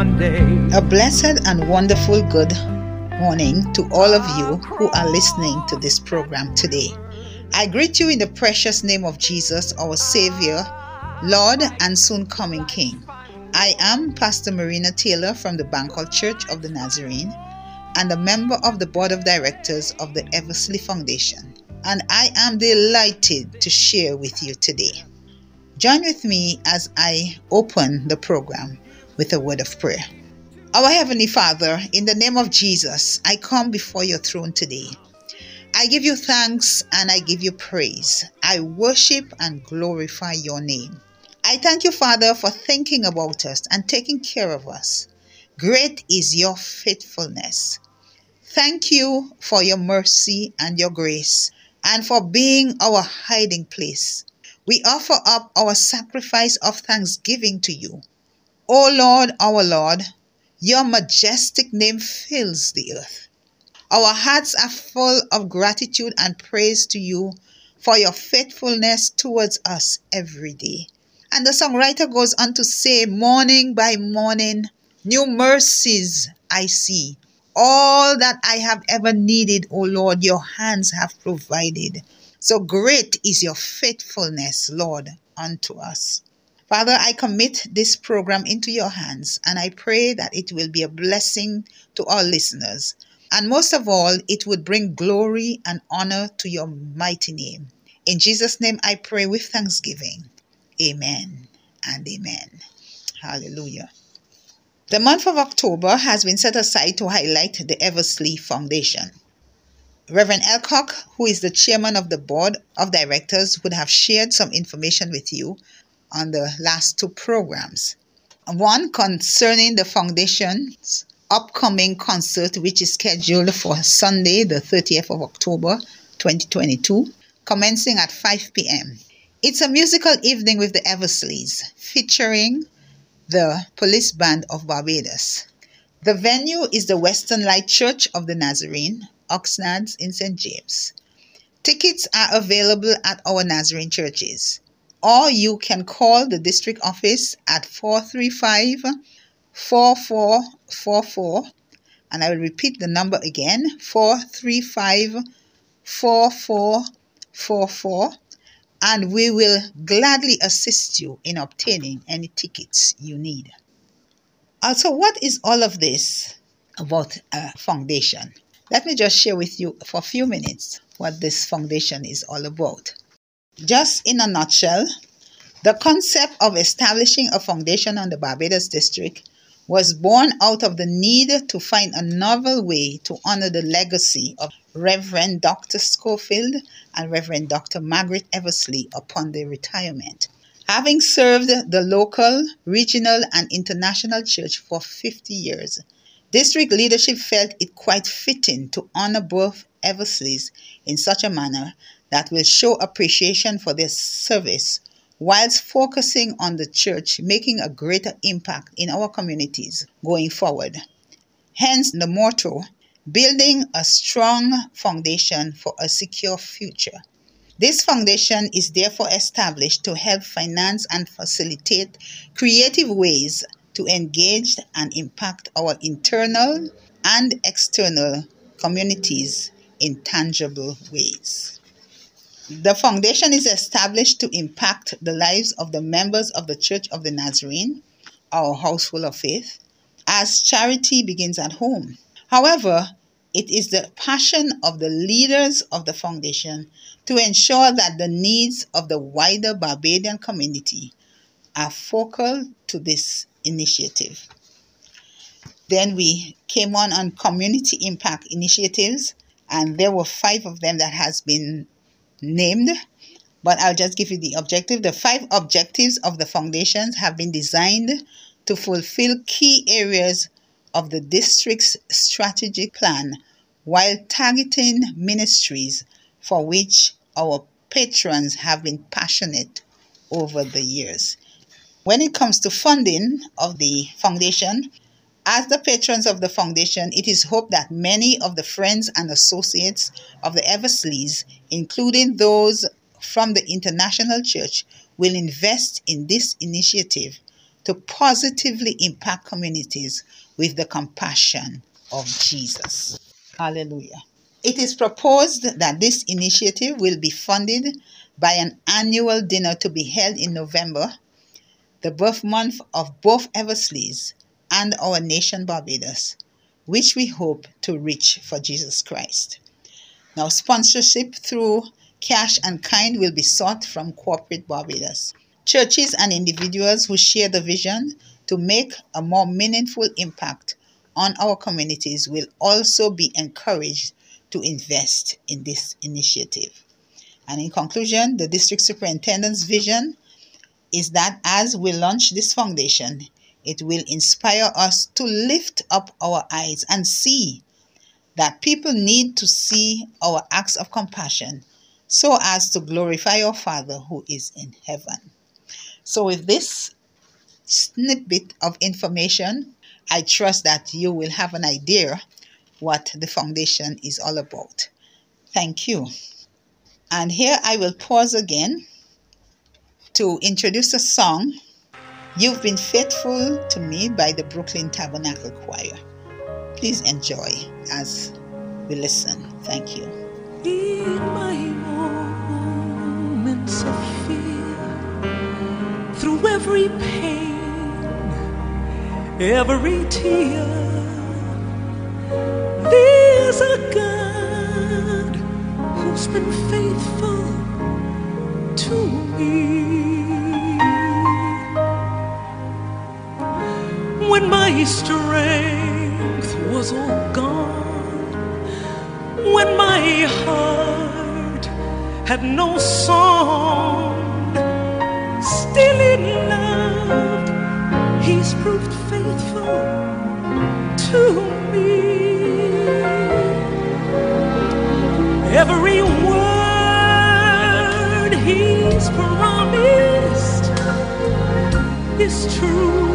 one day. A blessed and wonderful good morning to all of you who are listening to this program today. I greet you in the precious name of Jesus, our Savior, Lord, and soon coming King. I am Pastor Marina Taylor from the Banquet Church of the Nazarene and a member of the Board of Directors of the Eversley Foundation. And I am delighted to share with you today. Join with me as I open the program with a word of prayer. Our Heavenly Father, in the name of Jesus, I come before your throne today. I give you thanks and I give you praise. I worship and glorify your name. I thank you, Father, for thinking about us and taking care of us. Great is your faithfulness. Thank you for your mercy and your grace and for being our hiding place. We offer up our sacrifice of thanksgiving to you. O Lord, our Lord, your majestic name fills the earth. Our hearts are full of gratitude and praise to you for your faithfulness towards us every day. And the songwriter goes on to say, morning by morning, new mercies I see. All that I have ever needed, O Lord, your hands have provided. So great is your faithfulness, Lord, unto us. Father, I commit this program into your hands, and I pray that it will be a blessing to our listeners. And most of all, it would bring glory and honor to your mighty name. In Jesus' name I pray with thanksgiving. Amen and amen. Hallelujah. The month of October has been set aside to highlight the Eversley Foundation. Reverend Elcock, who is the chairman of the board of directors, would have shared some information with you on the last two programs. One concerning the foundation's upcoming concert, which is scheduled for Sunday, the 30th of October, 2022, commencing at 5 p.m. It's a musical evening with the Eversleys, featuring the Police Band of Barbados. The venue is the Western Light Church of the Nazarene, Oxnard in St. James. Tickets are available at our Nazarene churches, or you can call the district office at 435-4444, and I will repeat the number again, 435-4444, and we will gladly assist you in obtaining any tickets you need. Also, what is all of this about a foundation? Let me just share with you for a few minutes what this foundation is all about. Just in a nutshell, the concept of establishing a foundation on the Barbados district was born out of the need to find a novel way to honor the legacy of Reverend Dr. Schofield and Reverend Dr. Margaret Eversley upon their retirement. Having served the local, regional, and international church for 50 years, district leadership felt it quite fitting to honor both Eversleys in such a manner that will show appreciation for their service whilst focusing on the church making a greater impact in our communities going forward. Hence the motto, building a strong foundation for a secure future. This foundation is therefore established to help finance and facilitate creative ways to engage and impact our internal and external communities in tangible ways. The foundation is established to impact the lives of the members of the Church of the Nazarene, our household of faith, as charity begins at home. However, it is the passion of the leaders of the foundation to ensure that the needs of the wider Barbadian community are focal to this initiative. Then we came on community impact initiatives, and there were 5 of them that has been named, but I'll just give you the objective. The 5 objectives of the foundations have been designed to fulfill key areas of the district's strategic plan while targeting ministries for which our patrons have been passionate over the years. When it comes to funding of the foundation, as the patrons of the foundation, it is hoped that many of the friends and associates of the Eversleys, including those from the International Church, will invest in this initiative to positively impact communities with the compassion of Jesus. Hallelujah. It is proposed that this initiative will be funded by an annual dinner to be held in November, the birth month of both Eversleys and our nation Barbados, which we hope to reach for Jesus Christ. Now, sponsorship through cash and kind will be sought from corporate Barbados. Churches and individuals who share the vision to make a more meaningful impact on our communities will also be encouraged to invest in this initiative. And in conclusion, the district superintendent's vision is that as we launch this foundation, it will inspire us to lift up our eyes and see that people need to see our acts of compassion so as to glorify our Father who is in heaven. So with this snippet of information, I trust that you will have an idea what the foundation is all about. Thank you. And here I will pause again to introduce a song, You've Been Faithful to Me by the Brooklyn Tabernacle Choir. Please enjoy as we listen. Thank you. In my moments of fear, through every pain, every tear, there's a God who's been faithful to me. When my strength was all gone, when my heart had no song, still in love, He's proved faithful to me. Every word He's promised is true.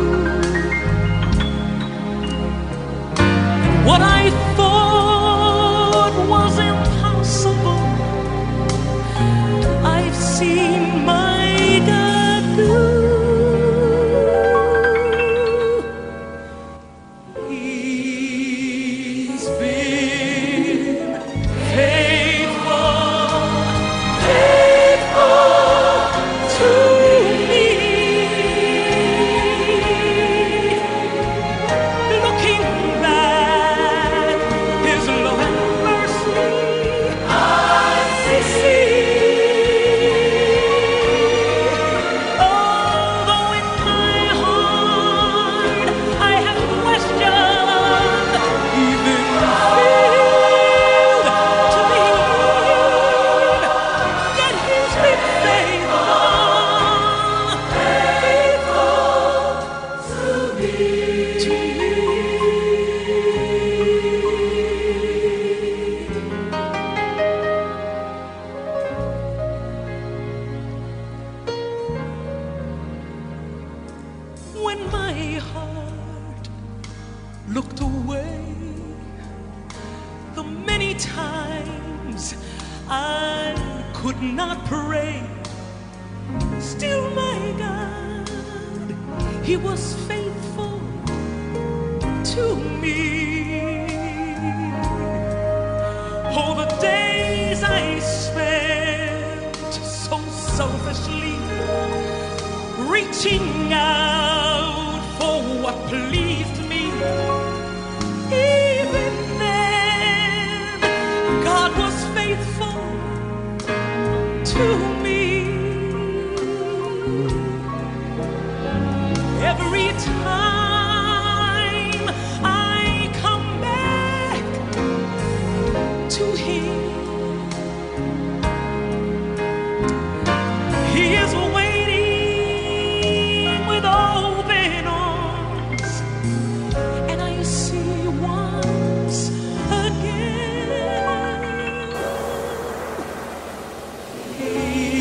What I thought was impossible, I've seen my God do. He's been faithful, faithful to me. Looking back, His love and mercy I see. Although in my heart I have questioned, even failed to believe, yet He's been faithful to me. When my heart looked away, the many times I could not pray, still my God, He was faithful to me. Oh, the days I spent so selfishly, reaching out for what pleased me. Even then, God was faithful to me. Every time I come back to Him, He is waiting with open arms, and I see once again. He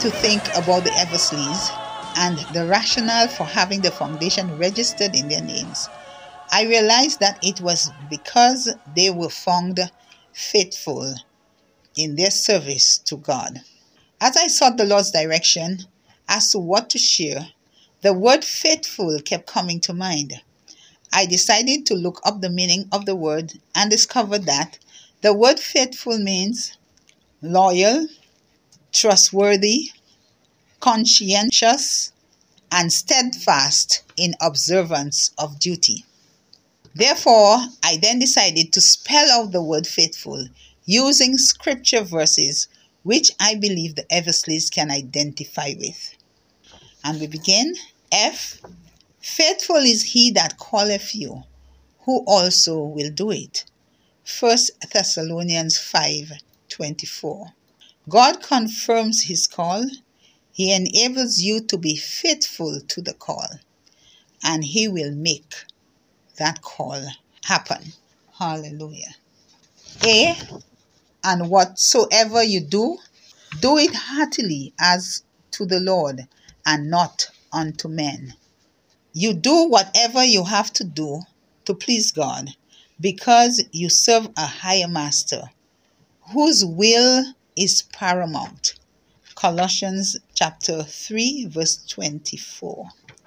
to think about the Eversleys and the rationale for having the foundation registered in their names, I realized that it was because they were found faithful in their service to God. As I sought the Lord's direction as to what to share, the word faithful kept coming to mind. I decided to look up the meaning of the word and discovered that the word faithful means loyal, trustworthy, conscientious, and steadfast in observance of duty. Therefore, I then decided to spell out the word faithful using scripture verses which I believe the Eversleys can identify with. And we begin. F. Faithful is he that calleth you, who also will do it. 1 Thessalonians 5:24. God confirms his call. He enables you to be faithful to the call, and he will make that call happen. Hallelujah. A. And whatsoever you do, do it heartily as to the Lord and not unto men. You do whatever you have to do to please God, because you serve a higher master, whose will is paramount. Colossians chapter 3, verse 24.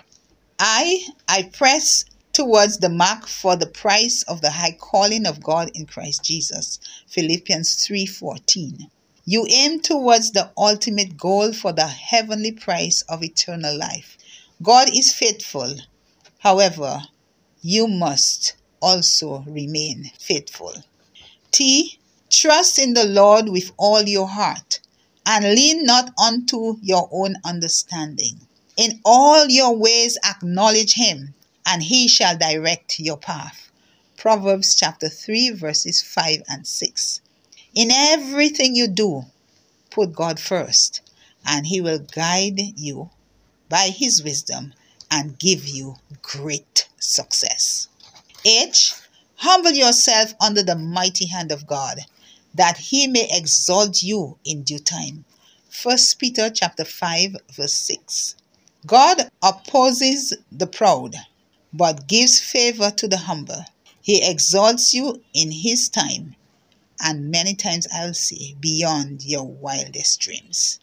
I press towards the mark for the prize of the high calling of God in Christ Jesus. Philippians 3:14. You aim towards the ultimate goal for the heavenly prize of eternal life. God is faithful. However, you must also remain faithful. T. Trust in the Lord with all your heart, and lean not unto your own understanding. In all your ways acknowledge him, and he shall direct your path. Proverbs chapter 3, verses 5 and 6. In everything you do, put God first, and he will guide you by his wisdom and give you great success. H. Humble yourself under the mighty hand of God, that he may exalt you in due time. 1 Peter chapter 5, verse 6. God opposes the proud, but gives favor to the humble. He exalts you in his time, and many times I'll say, beyond your wildest dreams.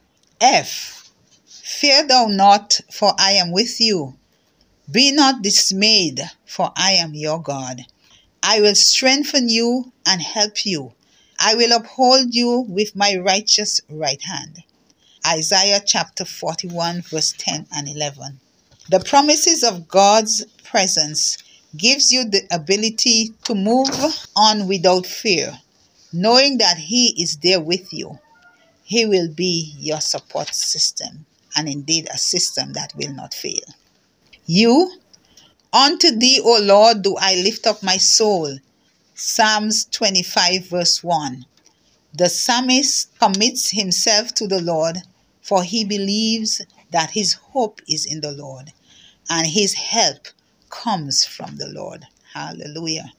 F. Fear thou not, for I am with you. Be not dismayed, for I am your God. I will strengthen you and help you. I will uphold you with my righteous right hand. Isaiah chapter 41, verse 10 and 11. The promises of God's presence gives you the ability to move on without fear, knowing that he is there with you. He will be your support system, and indeed a system that will not fail. U. Unto thee, O Lord, do I lift up my soul. Psalms 25, verse 1. The psalmist commits himself to the Lord, for he believes that his hope is in the Lord, and his help comes from the Lord. Hallelujah.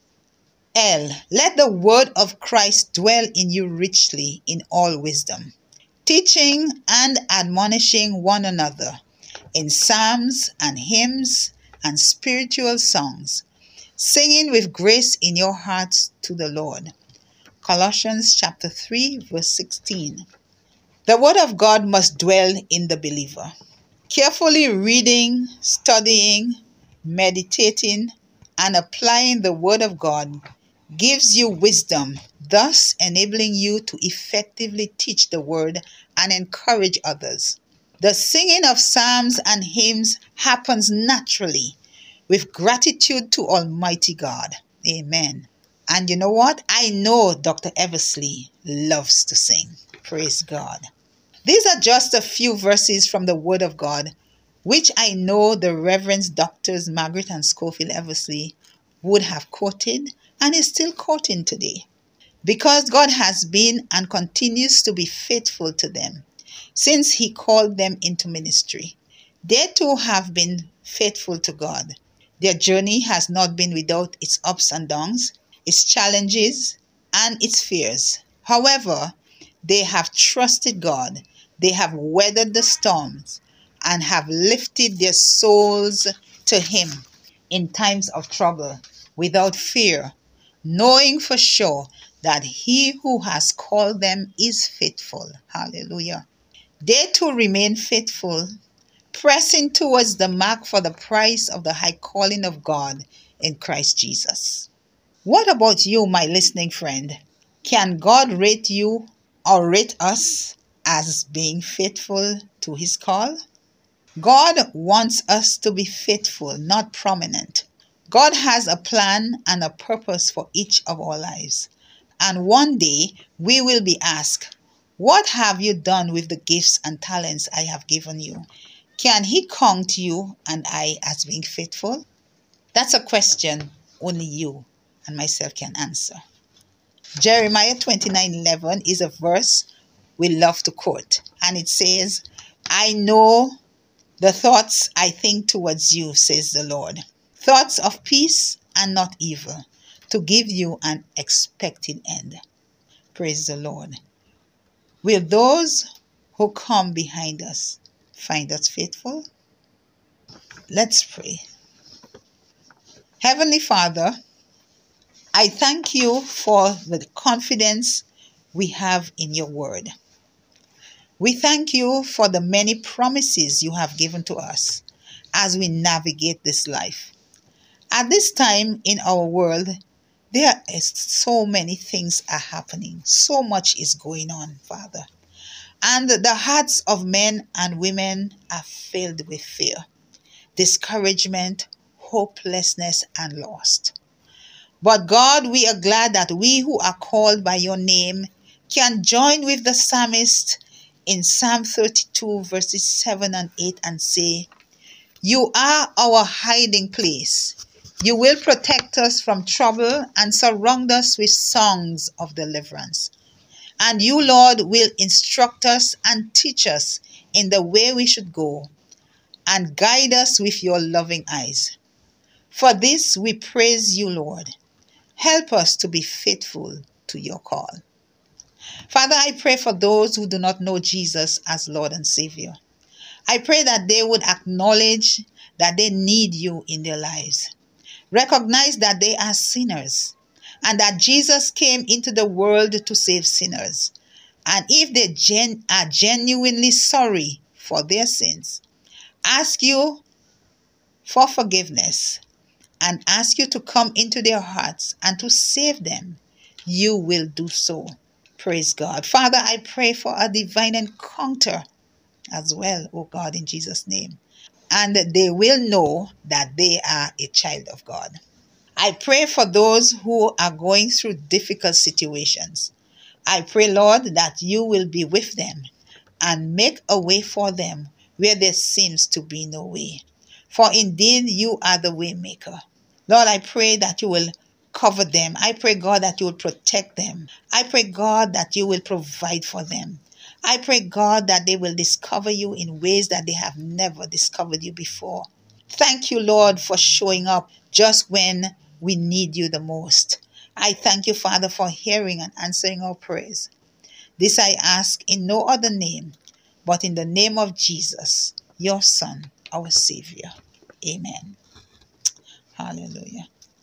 L. Let the word of Christ dwell in you richly in all wisdom, teaching and admonishing one another in psalms and hymns and spiritual songs, singing with grace in your hearts to the Lord. Colossians chapter 3, verse 16. The word of God must dwell in the believer. Carefully reading, studying, meditating, and applying the word of God gives you wisdom, thus enabling you to effectively teach the word and encourage others. The singing of psalms and hymns happens naturally with gratitude to Almighty God. Amen. And you know what? I know Dr. Eversley loves to sing. Praise God. These are just a few verses from the Word of God, which I know the Reverend Doctors Margaret and Schofield Eversley would have quoted and is still quoting today. Because God has been and continues to be faithful to them since he called them into ministry. They too have been faithful to God. Their journey has not been without its ups and downs, its challenges, and its fears. However, they have trusted God They have weathered the storms and have lifted their souls to Him in times of trouble without fear, knowing for sure that He who has called them is faithful. Hallelujah. They too remain faithful, pressing towards the mark for the prize of the high calling of God in Christ Jesus. What about you, my listening friend? Can God rate you or rate us as being faithful to His call? God wants us to be faithful, not prominent. God has a plan and a purpose for each of our lives. And one day we will be asked, what have you done with the gifts and talents I have given you? Can He count you and I as being faithful? That's a question only you and myself can answer. Jeremiah 29:11 is a verse we love to quote. And it says, I know the thoughts I think towards you, says the Lord. Thoughts of peace and not evil, to give you an expected end. Praise the Lord. Will those who come behind us find us faithful? Let's pray. Heavenly Father, I thank you for the confidence we have in your word. We thank you for the many promises you have given to us as we navigate this life. At this time in our world, there is so many things are happening. So much is going on, Father. And the hearts of men and women are filled with fear, discouragement, hopelessness, and loss. But God, we are glad that we who are called by your name can join with the psalmist in Psalm 32 verses 7 and 8 and say, you are our hiding place. You will protect us from trouble and surround us with songs of deliverance. And you, Lord, will instruct us and teach us in the way we should go and guide us with your loving eyes. For this we praise you, Lord. Help us to be faithful to your call. Father, I pray for those who do not know Jesus as Lord and Savior. I pray that they would acknowledge that they need you in their lives. Recognize that they are sinners and that Jesus came into the world to save sinners. And if they are genuinely sorry for their sins, ask you for forgiveness and ask you to come into their hearts and to save them, you will do so. Praise God. Father, I pray for a divine encounter as well, oh God, in Jesus' name. And they will know that they are a child of God. I pray for those who are going through difficult situations. I pray, Lord, that you will be with them and make a way for them where there seems to be no way. For indeed, you are the way maker. Lord, I pray that you will cover them. I pray, God, that you will protect them. I pray, God, that you will provide for them. I pray, God, that they will discover you in ways that they have never discovered you before. Thank you, Lord, for showing up just when we need you the most. I thank you, Father, for hearing and answering our prayers. This I ask in no other name, but in the name of Jesus, your Son, our Savior. Amen. Hallelujah.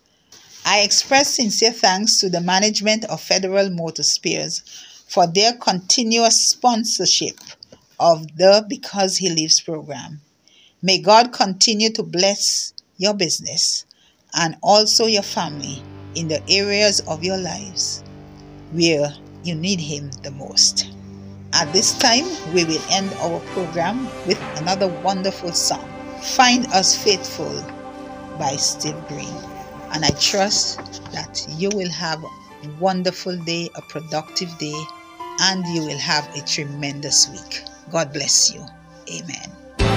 I express sincere thanks to the management of Federal Motor Spares for their continuous sponsorship of the Because He Lives program. May God continue to bless your business and also your family in the areas of your lives where you need Him the most. At this time, we will end our program with another wonderful song, Find Us Faithful by Steve Green. And I trust that you will have a wonderful day, a productive day, and you will have a tremendous week. God bless you. Amen.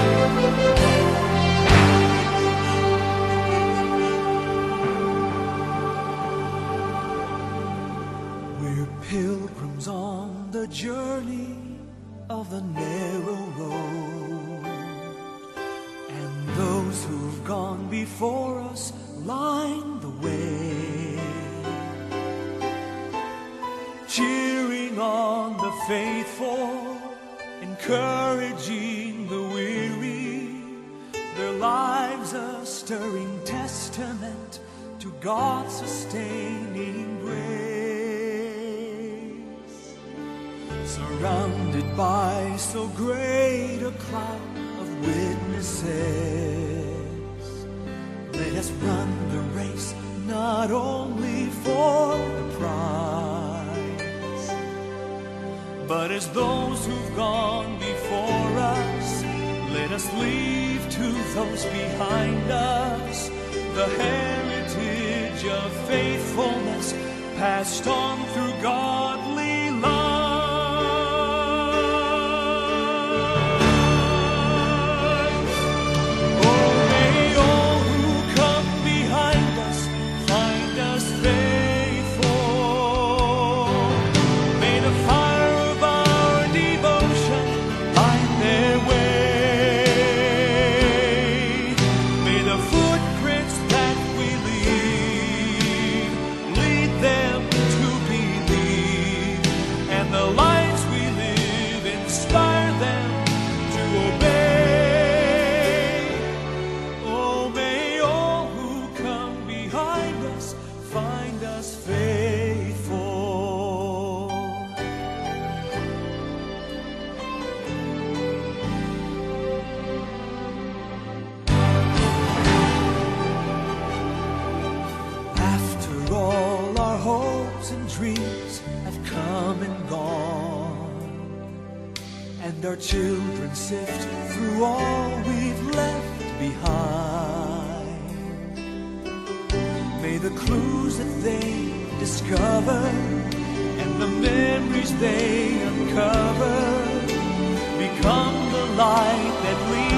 We're pilgrims on the journey of the narrow road, and those who've gone before us line the way, cheering on the faithful, encouraging encouraging the weary, their lives a stirring testament to God's sustaining grace. Surrounded by so great a cloud of witnesses, let us run the race not only for the prize, but as those who've gone before us, let us leave to those behind us the heritage of faithfulness passed on through godly love. Oh, may all who come behind us find us faithful. May the fire of our devotion light their way. May the footprints that we leave lead them to believe, and the lives we live inspire them to obey. Oh, may all who come behind us find us faithful. After all our hopes and dreams have come and gone, and our children sift through all we've left behind, may the clues that they discover and the memories they uncover become the light that leads